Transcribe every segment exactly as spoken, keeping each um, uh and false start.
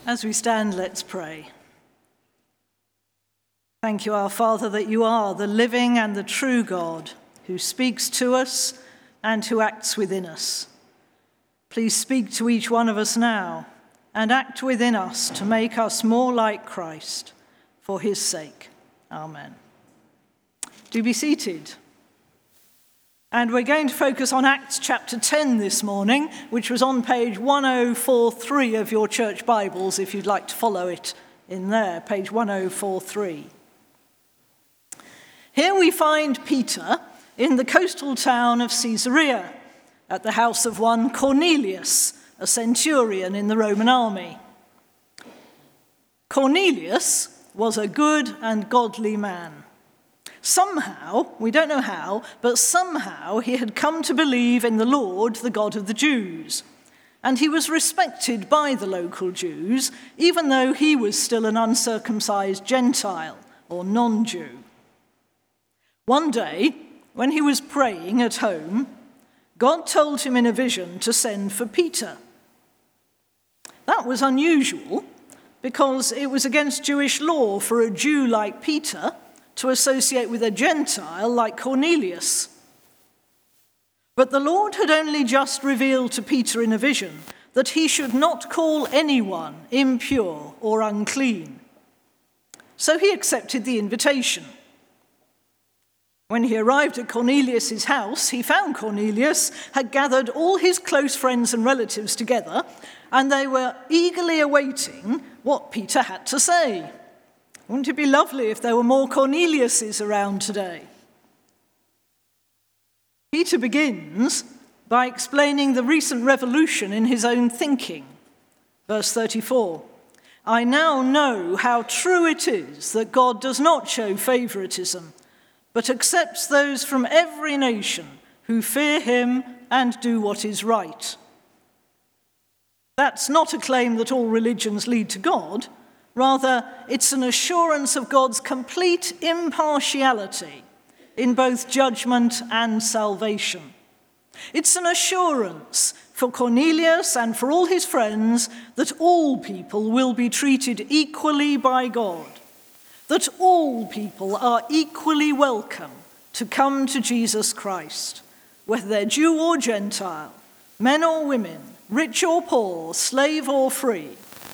As we stand, let's pray. Thank you, our Father, that you are the living and the true God who speaks to us and who acts within us. Please speak to each one of us now and act within us to make us more like Christ for his sake. Amen. Do be seated. And we're going to focus on Acts chapter ten this morning, which was on page ten forty-three of your church Bibles, if you'd like to follow it in there, page ten forty-three. Here we find Peter in the coastal town of Caesarea, at the house of one Cornelius, a centurion in the Roman army. Cornelius was a good and godly man. Somehow, we don't know how, but somehow he had come to believe in the Lord, the God of the Jews. And he was respected by the local Jews, even though he was still an uncircumcised Gentile or non-Jew. One day, when he was praying at home, God told him in a vision to send for Peter. That was unusual because it was against Jewish law for a Jew like Peter to associate with a Gentile like Cornelius. But the Lord had only just revealed to Peter in a vision that he should not call anyone impure or unclean. So he accepted the invitation. When he arrived at Cornelius' house, he found Cornelius had gathered all his close friends and relatives together, and they were eagerly awaiting what Peter had to say. Wouldn't it be lovely if there were more Corneliuses around today? Peter begins by explaining the recent revolution in his own thinking. Verse thirty-four, I now know how true it is that God does not show favoritism, but accepts those from every nation who fear him and do what is right. That's not a claim that all religions lead to God. Rather, it's an assurance of God's complete impartiality in both judgment and salvation. It's an assurance for Cornelius and for all his friends that all people will be treated equally by God, that all people are equally welcome to come to Jesus Christ, whether they're Jew or Gentile, men or women, rich or poor, slave or free.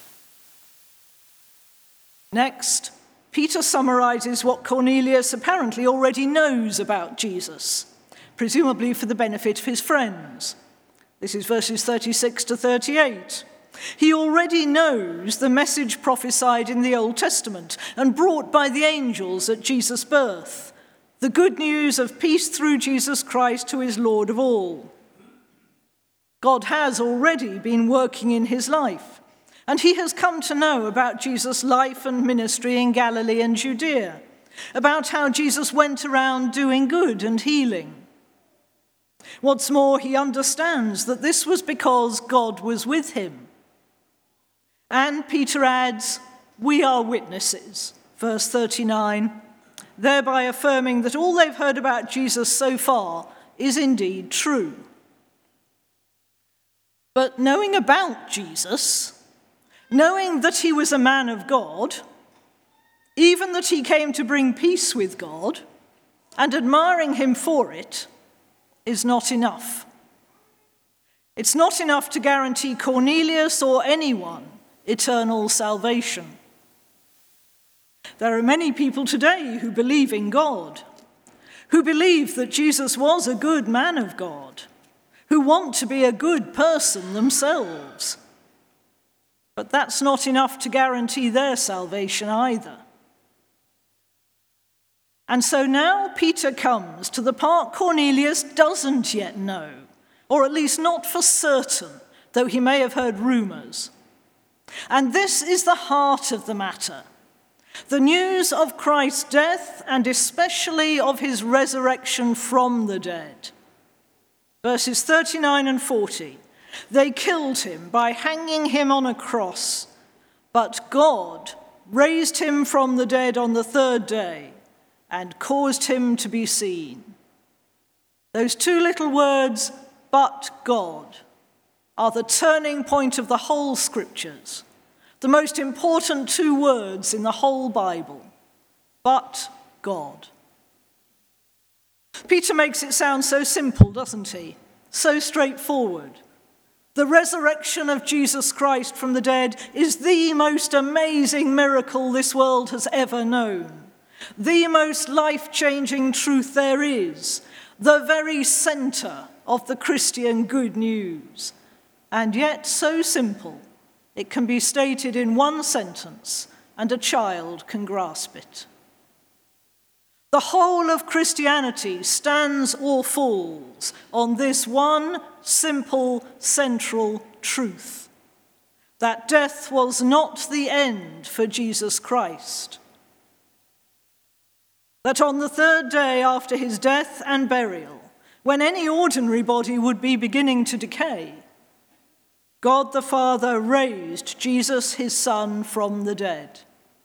Next, Peter summarizes what Cornelius apparently already knows about Jesus, presumably for the benefit of his friends. This is verses thirty-six to thirty-eight. He already knows the message prophesied in the Old Testament and brought by the angels at Jesus' birth, the good news of peace through Jesus Christ, who is Lord of all. God has already been working in his life, and he has come to know about Jesus' life and ministry in Galilee and Judea, about how Jesus went around doing good and healing. What's more, he understands that this was because God was with him. And Peter adds, we are witnesses, verse thirty-nine, thereby affirming that all they've heard about Jesus so far is indeed true. But knowing about Jesus, knowing that he was a man of God, even that he came to bring peace with God, and admiring him for it, is not enough. It's not enough to guarantee Cornelius or anyone eternal salvation. There are many people today who believe in God, who believe that Jesus was a good man of God, who want to be a good person themselves. But that's not enough to guarantee their salvation either. And so now Peter comes to the part Cornelius doesn't yet know, or at least not for certain, though he may have heard rumors. And this is the heart of the matter. The news of Christ's death, and especially of his resurrection from the dead. Verses thirty-nine and forty. They killed him by hanging him on a cross, but God raised him from the dead on the third day and caused him to be seen. Those two little words, but God, are the turning point of the whole scriptures. The most important two words in the whole Bible. But God. Peter makes it sound so simple, doesn't he? So straightforward. The resurrection of Jesus Christ from the dead is the most amazing miracle this world has ever known. The most life-changing truth there is. The very center of the Christian good news. And yet so simple, it can be stated in one sentence, and a child can grasp it. The whole of Christianity stands or falls on this one simple central truth, that death was not the end for Jesus Christ. That on the third day after his death and burial, when any ordinary body would be beginning to decay, God the Father raised Jesus, his Son, from the dead.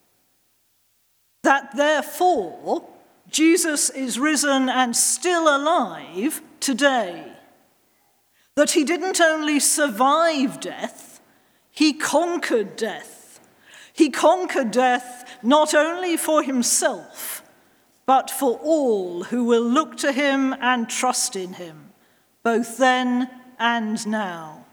That therefore, Jesus is risen and still alive today. That he didn't only survive death, he conquered death. He conquered death not only for himself, but for all who will look to him and trust in him, both then and now.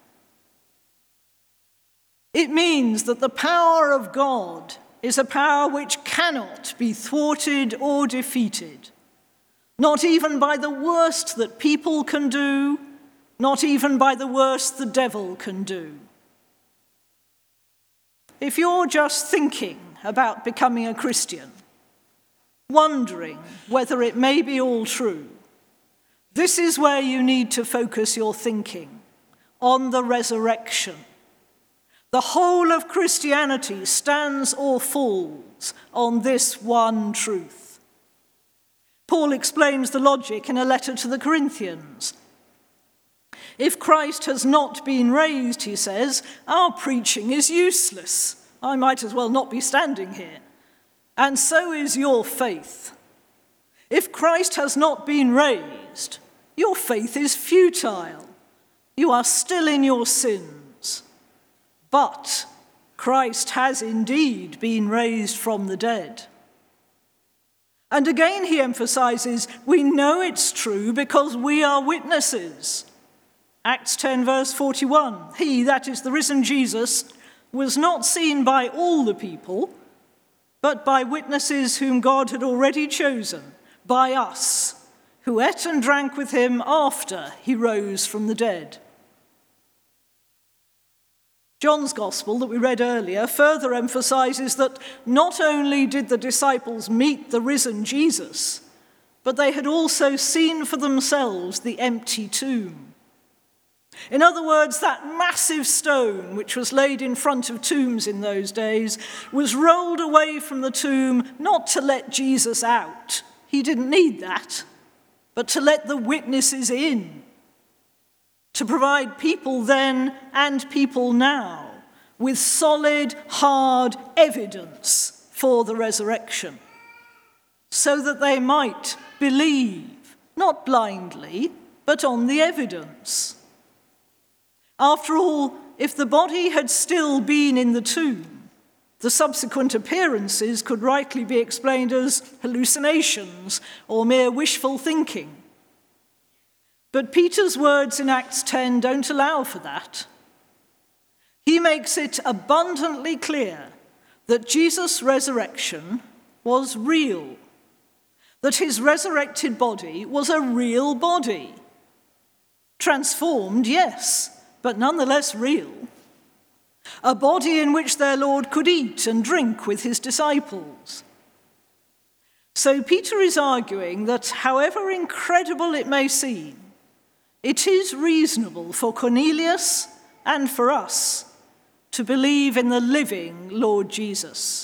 It means that the power of God is a power which cannot be thwarted or defeated, not even by the worst that people can do, not even by the worst the devil can do. If you're just thinking about becoming a Christian, wondering whether it may be all true, this is where you need to focus your thinking, on the resurrection. The whole of Christianity stands or falls on this one truth. Paul explains the logic in a letter to the Corinthians. If Christ has not been raised, he says, our preaching is useless. I might as well not be standing here. And so is your faith. If Christ has not been raised, your faith is futile. You are still in your sins. But Christ has indeed been raised from the dead. And again he emphasizes, we know it's true because we are witnesses. Acts ten verse forty-one, he, that is the risen Jesus, was not seen by all the people, but by witnesses whom God had already chosen, by us, who ate and drank with him after he rose from the dead. John's Gospel that we read earlier further emphasizes that not only did the disciples meet the risen Jesus, but they had also seen for themselves the empty tomb. In other words, that massive stone which was laid in front of tombs in those days was rolled away from the tomb not to let Jesus out. He didn't need that, but to let the witnesses in. To provide people then and people now with solid, hard evidence for the resurrection, so that they might believe, not blindly, but on the evidence. After all, if the body had still been in the tomb, the subsequent appearances could rightly be explained as hallucinations or mere wishful thinking. But Peter's words in Acts ten don't allow for that. He makes it abundantly clear that Jesus' resurrection was real, that his resurrected body was a real body. Transformed, yes, but nonetheless real. A body in which their Lord could eat and drink with his disciples. So Peter is arguing that however incredible it may seem, it is reasonable for Cornelius and for us to believe in the living Lord Jesus.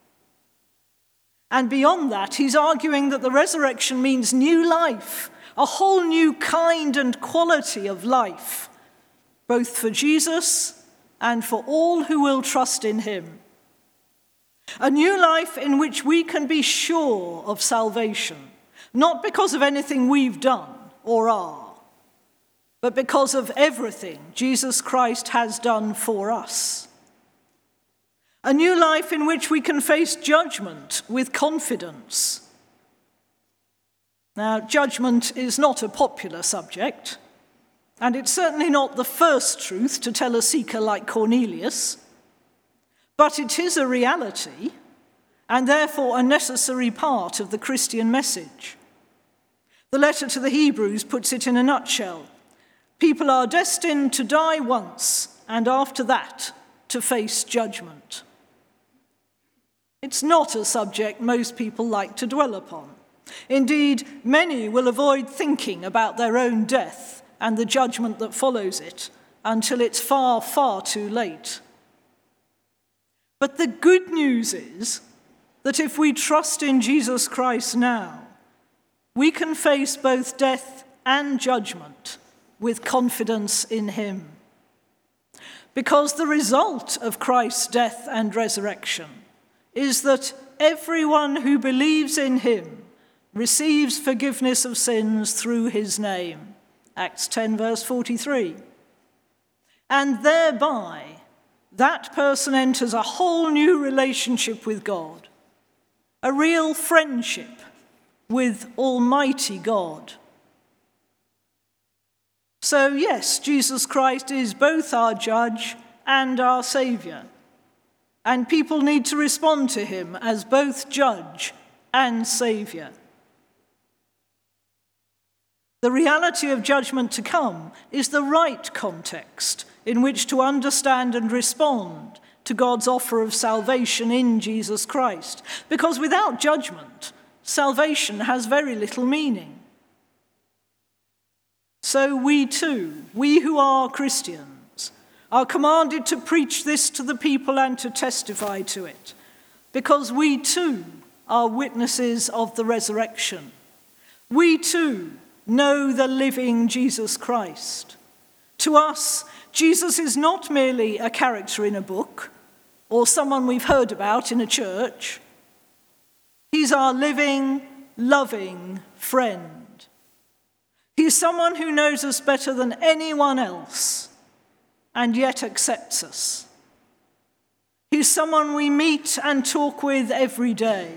And beyond that, he's arguing that the resurrection means new life, a whole new kind and quality of life, both for Jesus and for all who will trust in him. A new life in which we can be sure of salvation, not because of anything we've done or are, but because of everything Jesus Christ has done for us. A new life in which we can face judgment with confidence. Now, judgment is not a popular subject, and it's certainly not the first truth to tell a seeker like Cornelius, but it is a reality, and therefore a necessary part of the Christian message. The letter to the Hebrews puts it in a nutshell. People are destined to die once, and after that, to face judgment. It's not a subject most people like to dwell upon. Indeed, many will avoid thinking about their own death and the judgment that follows it until it's far, far too late. But the good news is that if we trust in Jesus Christ now, we can face both death and judgment with confidence in him. Because the result of Christ's death and resurrection is that everyone who believes in him receives forgiveness of sins through his name. Acts ten, verse forty-three. And thereby, that person enters a whole new relationship with God, a real friendship with Almighty God. So yes, Jesus Christ is both our judge and our Saviour, and people need to respond to him as both judge and Saviour. The reality of judgment to come is the right context in which to understand and respond to God's offer of salvation in Jesus Christ, because without judgment, salvation has very little meaning. So we too, we who are Christians, are commanded to preach this to the people and to testify to it, because we too are witnesses of the resurrection. We too know the living Jesus Christ. To us, Jesus is not merely a character in a book or someone we've heard about in a church. He's our living, loving friend. He's someone who knows us better than anyone else and yet accepts us. He's someone we meet and talk with every day.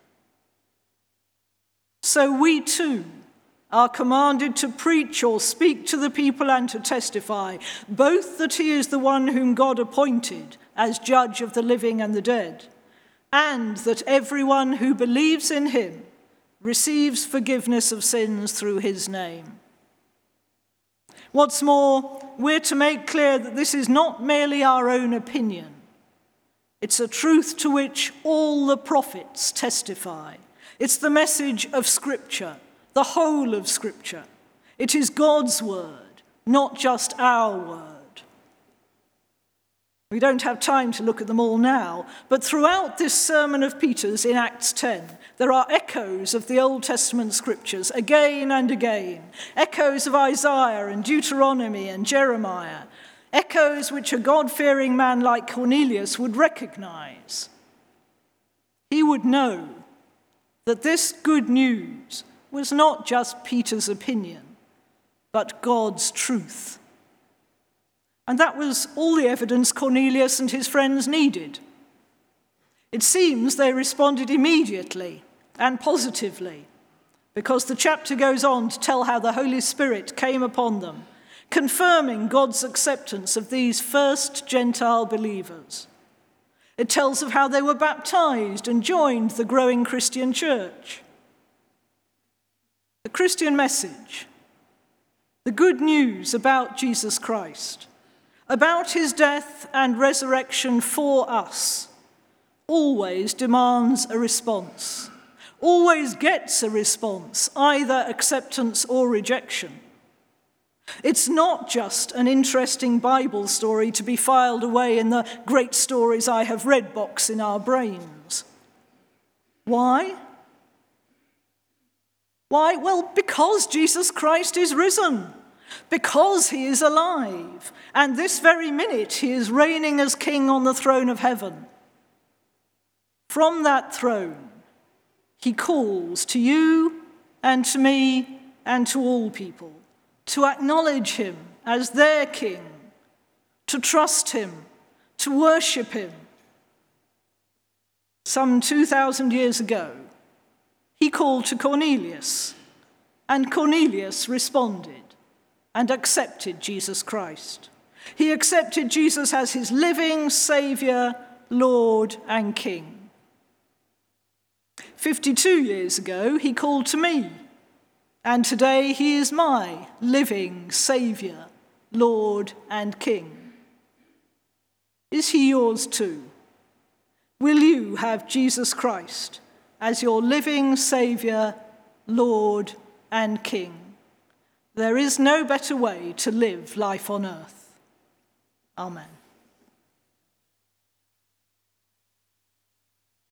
So we too are commanded to preach or speak to the people and to testify, both that he is the one whom God appointed as judge of the living and the dead, and that everyone who believes in him receives forgiveness of sins through his name. What's more, we're to make clear that this is not merely our own opinion. It's a truth to which all the prophets testify. It's the message of Scripture, the whole of Scripture. It is God's word, not just our word. We don't have time to look at them all now, but throughout this sermon of Peter's in Acts ten, there are echoes of the Old Testament scriptures again and again, echoes of Isaiah and Deuteronomy and Jeremiah, echoes which a God-fearing man like Cornelius would recognize. He would know that this good news was not just Peter's opinion, but God's truth. And that was all the evidence Cornelius and his friends needed. It seems they responded immediately and positively, because the chapter goes on to tell how the Holy Spirit came upon them, confirming God's acceptance of these first Gentile believers. It tells of how they were baptized and joined the growing Christian church. The Christian message, the good news about Jesus Christ, about his death and resurrection for us, always demands a response, always gets a response, either acceptance or rejection. It's not just an interesting Bible story to be filed away in the great stories I have read box in our brains. Why? Why? Well, because Jesus Christ is risen. Because he is alive, and this very minute he is reigning as king on the throne of heaven. From that throne, he calls to you and to me and to all people to acknowledge him as their king, to trust him, to worship him, Some two thousand years ago, he called to Cornelius, and Cornelius responded and accepted Jesus Christ. He accepted Jesus as his living Saviour, Lord, and King. fifty-two years ago, he called to me, and today he is my living Saviour, Lord, and King. Is he yours too? Will you have Jesus Christ as your living Saviour, Lord, and King? There is no better way to live life on earth. Amen.